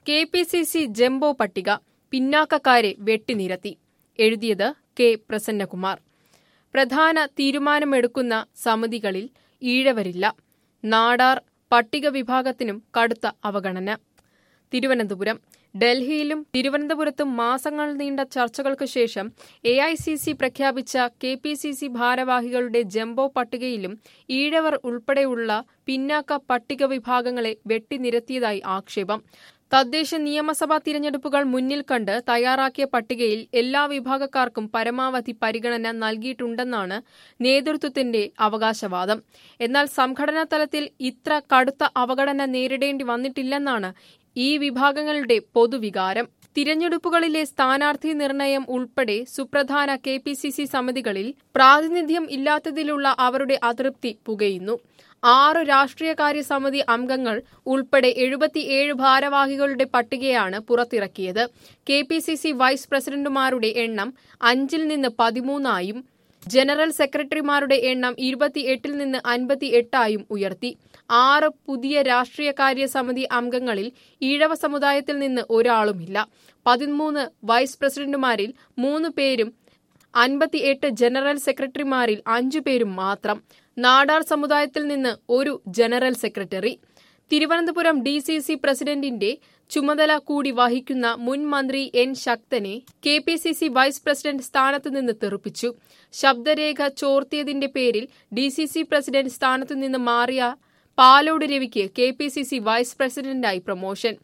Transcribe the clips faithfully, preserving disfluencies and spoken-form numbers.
K P C C jumbo പട്ടിക പിന്നാക്കക്കാരെ വെട്ടിനിരത്തി. എഴുതിയത് കെ പ്രസന്നകുമാർ. പ്രധാന തീരുമാനമെടുക്കുന്ന സമിതികളിൽ ഈഴവരില്ല. നാടാർ പട്ടിക വിഭാഗത്തിനും കടുത്ത അവഗണന. തിരുവനന്തപുരം. ഡൽഹിയിലും തിരുവനന്തപുരത്തും മാസങ്ങൾ നീണ്ട ചർച്ചകൾക്കു ശേഷം എ ഐ സി സി പ്രഖ്യാപിച്ച കെ പി സി സി ഭാരവാഹികളുടെ ജംബോ പട്ടികയിലും ഈഴവർ ഉൾപ്പെടെയുള്ള പിന്നാക്ക പട്ടിക വിഭാഗങ്ങളെ വെട്ടിനിരത്തിയതായി ആക്ഷേപം. തദ്ദേശ നിയമസഭാ തിരഞ്ഞെടുപ്പുകൾ മുന്നിൽ കണ്ട് തയ്യാറാക്കിയ പട്ടികയിൽ എല്ലാ വിഭാഗക്കാർക്കും പരമാവധി പരിഗണന നൽകിയിട്ടുണ്ടെന്നാണ് നേതൃത്വത്തിന്റെ അവകാശവാദം. എന്നാൽ സംഘടനാ തലത്തിൽ ഇത്ര കടുത്ത അവഗണന നേരിടേണ്ടി വന്നിട്ടില്ലെന്നാണ് ഈ വിഭാഗങ്ങളുടെ പൊതുവികാരം. തിരഞ്ഞെടുപ്പുകളിലെ സ്ഥാനാർത്ഥി നിർണയം ഉൾപ്പെടെ സുപ്രധാന കെ പി സി സി സമിതികളിൽ പ്രാതിനിധ്യം ഇല്ലാത്തതിലുള്ള അവരുടെ അതൃപ്തി പുകയുന്നു. ആറ് രാഷ്ട്രീയകാര്യ സമിതി അംഗങ്ങൾ ഉൾപ്പെടെ എഴുപത്തിയേഴ് ഭാരവാഹികളുടെ പട്ടികയാണ് പുറത്തിറക്കിയത്. K P C C vice പ്രസിഡന്റുമാരുടെ എണ്ണം അഞ്ചിൽ നിന്ന് പതിമൂന്നായും ജനറൽ സെക്രട്ടറിമാരുടെ എണ്ണം ഇരുപത്തിയെട്ടിൽ നിന്ന് അൻപത്തിയെട്ടായും ഉയർത്തി. ആറ് പുതിയ രാഷ്ട്രീയകാര്യ സമിതി അംഗങ്ങളിൽ ഈഴവ സമുദായത്തിൽ നിന്ന് ഒരാളുമില്ല. പതിമൂന്ന് വൈസ് പ്രസിഡന്റുമാരിൽ മൂന്ന് പേരും അൻപത്തിയെട്ട് ജനറൽ സെക്രട്ടറിമാരിൽ അഞ്ചു പേരും മാത്രം. നാടാർ സമുദായത്തിൽ നിന്ന് ഒരു general secretary. Thiruvananthapuram D C C പ്രസിഡന്റിന്റെ ചുമതല കൂടി വഹിക്കുന്ന മുൻ മന്ത്രി എൻ ശക്തനെ K P C C vice president സ്ഥാനത്തു നിന്ന് തെറിപ്പിച്ചു. ശബ്ദരേഖ ചോർത്തിയതിന്റെ പേരിൽ ഡി സി സി പ്രസിഡന്റ് സ്ഥാനത്തു നിന്ന് മാറിയ പാലോട് രവിക്ക് K P C C vice പ്രസിഡന്റായി promotion.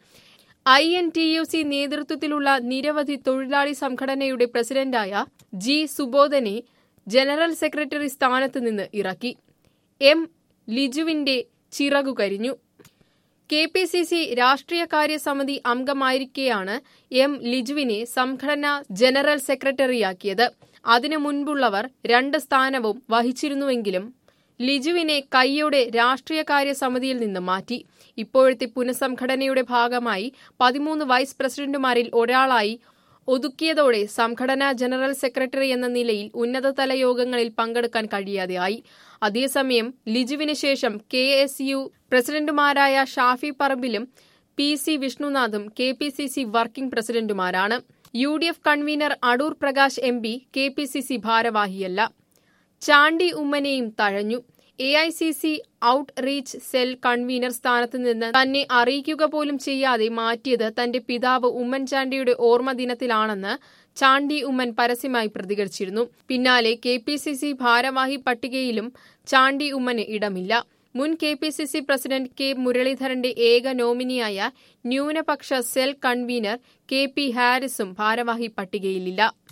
I N T U C നേതൃത്വത്തിലുള്ള നിരവധി തൊഴിലാളി സംഘടനയുടെ പ്രസിഡന്റായ ജി സുബോധനെ ജനറൽ സെക്രട്ടറി സ്ഥാനത്ത് നിന്ന് ഇറക്കി. എം ലിജുവിന്റെ ചിറകു കരിഞ്ഞു. കെ പി സി സി രാഷ്ട്രീയകാര്യ സമിതി അംഗമായിരിക്കെയാണ് എം ലിജുവിനെ സംഘടനാ ജനറൽ സെക്രട്ടറിയാക്കിയത്. അതിനു മുൻപുള്ളവർ രണ്ട് സ്ഥാനവും വഹിച്ചിരുന്നുവെങ്കിലും ലിജുവിനെ കൈയോടെ രാഷ്ട്രീയകാര്യ സമിതിയിൽ നിന്ന് മാറ്റി. ഇപ്പോഴത്തെ പുനഃസംഘടനയുടെ ഭാഗമായി പതിമൂന്ന് വൈസ് പ്രസിഡന്റുമാരിൽ ഒരാളായി ഒതുക്കിയതോടെ സംഘടനാ ജനറൽ സെക്രട്ടറി എന്ന നിലയിൽ ഉന്നതതല യോഗങ്ങളിൽ പങ്കെടുക്കാൻ കഴിയാതെയായി. അതേസമയം ലിജുവിന് ശേഷം കെ എസ് യു പ്രസിഡന്റുമാരായ ഷാഫി പറമ്പിലും പി സി വിഷ്ണുനാഥും K P C C working പ്രസിഡന്റുമാരാണ്. U D F convener Adoor Prakash M P K P C C ഭാരവാഹിയല്ല. ചാണ്ടി ഉമ്മനെയും തഴഞ്ഞു. A I C C outreach cell convener സ്ഥാനത്ത് നിന്ന് തന്നെ അറിയിക്കുക പോലും ചെയ്യാതെ മാറ്റിയത് തന്റെ പിതാവ് ഉമ്മൻചാണ്ടിയുടെ ഓർമ്മ ദിനത്തിലാണെന്ന് ചാണ്ടി ഉമ്മൻ പരസ്യമായി പ്രതികരിച്ചിരുന്നു. പിന്നാലെ കെ പി സി സി ഭാരവാഹി പട്ടികയിലും ചാണ്ടി ഉമ്മന് ഇടമില്ല. മുൻ K P C C president K മുരളീധരന്റെ ഏക നോമിനിയായ ന്യൂനപക്ഷ സെൽ കൺവീനർ കെ പി ഹാരിസും ഭാരവാഹി പട്ടികയിലില്ല.